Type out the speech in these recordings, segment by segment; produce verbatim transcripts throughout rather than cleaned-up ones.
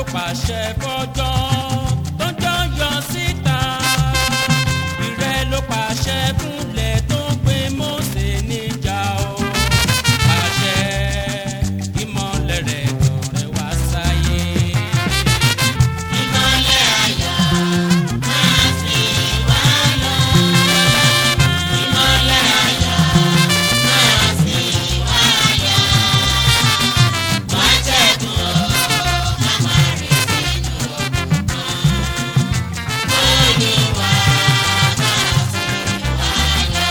pàṣẹ fọ́jọ́ tọ́jọ́ yọ síta. Ìrẹ́ ló pàṣẹ fúnlẹ̀ tó gbé Mósè níjà o. Pàṣẹ ìmọ́lẹ̀ rẹ̀ tàn rẹ̀ wá sáyé. Ìmọ́lẹ̀ ayọ̀ máa sì wá lọ. Ìmọ́lẹ̀ ayọ̀ máa sì wá yọ. Wá ṣẹ́gun o, ká má rìn sínú òkùnkùn. Olúwa máa sì wá lọ.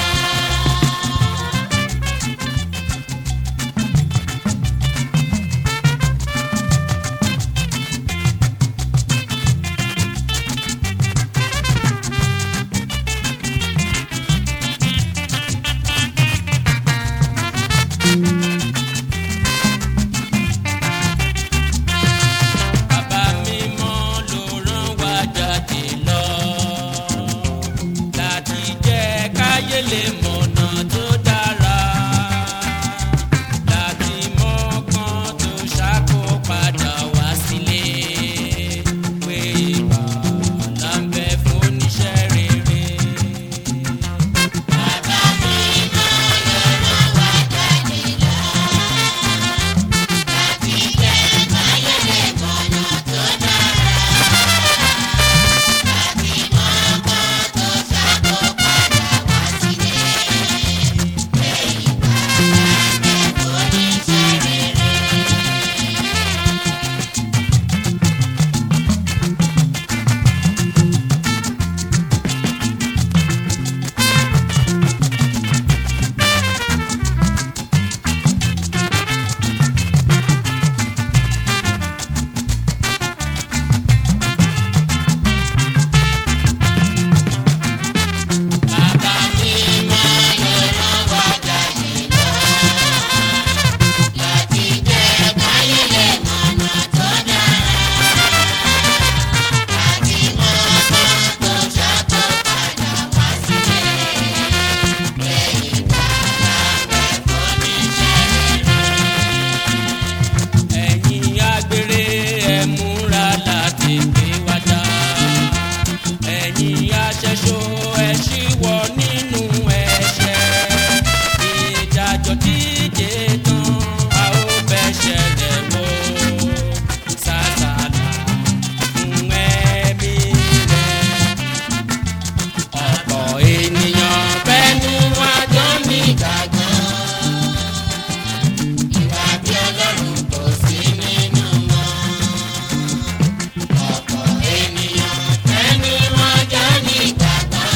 Bàbá mímọ́ ló rán wa jáde lọ láti jẹ́ káyé lè mọ̀nà tó dára, láti mọ́kàn tó ṣàkó padà wá sílé, pé ìgbàlà ń bẹ fún oníṣẹ́ rere. Bàbá mímọ́ ló rán wa jáde lọ. Láti jẹ́ káyé lè mọ̀nà tó dára. Láti mọ́kàn tó ṣàkó padà wá sílé. Pé ìgbàlà ń bẹ fún oníṣẹ́ rere. Bàbá mímọ́ ló rán wa jáde lọ. Láti jẹ́ káyé lè mọ̀nà tó dára. Láti mọ́kàn tó ṣàkó padà wá sílé. Pé ìgbàlà ń bẹ fún oníṣẹ́ rere. Ẹ̀yin agbèrè ẹ múra láti gbé wa dá. Ẹ̀yin aṣẹ́ṣó ẹ ṣíwọ́ nínú ẹ̀ṣẹ̀. Ìdájọ́ díje tán a ó bẹ̀ṣẹ̀ rẹ̀ wò. Sátánà fún ẹ̀mí rẹ̀. Ọ̀pọ̀ ènìyàn fẹ́nu wájọ́ nígbàgbọ́. Ìwà bí Ọlọ́run kò sí nínú wọn. Ọ̀pọ̀ ènìyàn fẹ́nu wọn jọ nígbàgbọ́.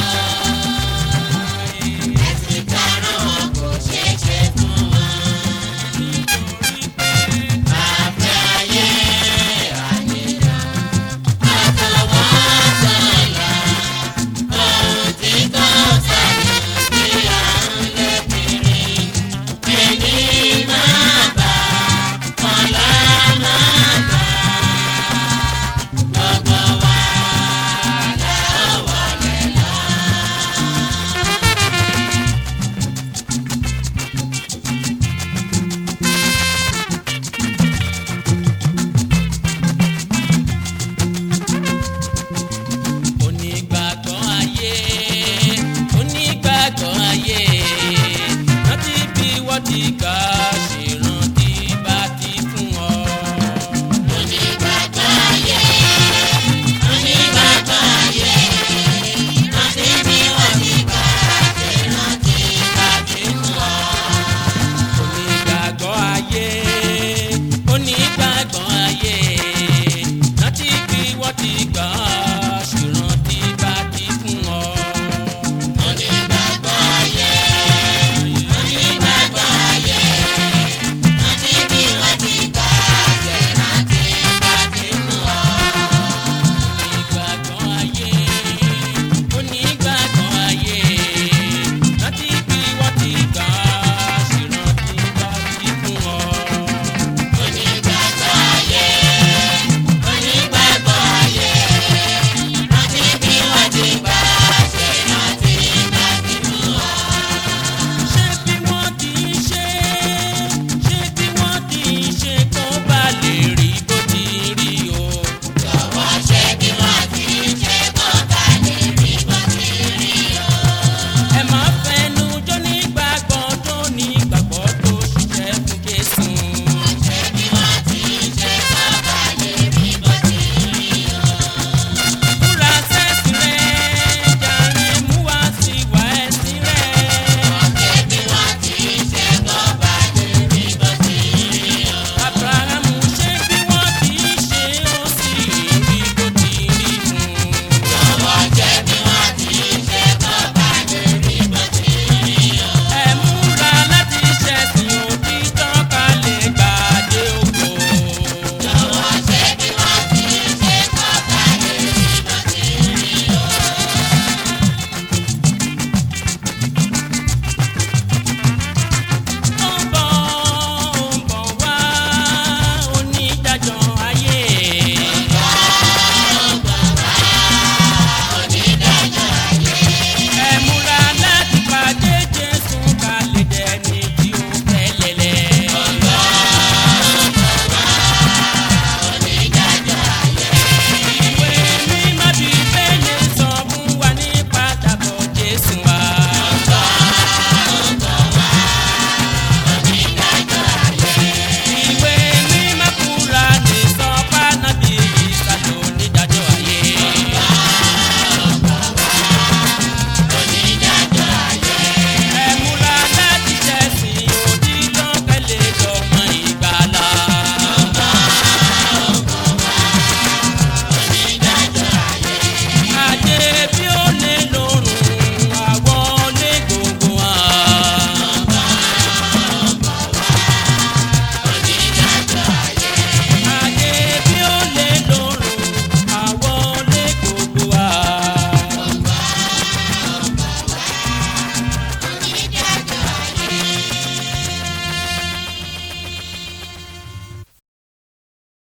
Ẹ̀sìn karùn-ún wọn kò ṣeé ṣe fún wọn. Àfẹ́ ayé àníyàn, ọkàn wọn sọ̀yà. Ohun tí kò sọnù tí à ń lé kiri. Ẹni máa bá ọ̀la máa bá. Gbogbo wa la ó wọlé lọ. Onígbàgbọ́ ayé, onígbàgbọ́ ayé, rántí bí wọ́n ti kà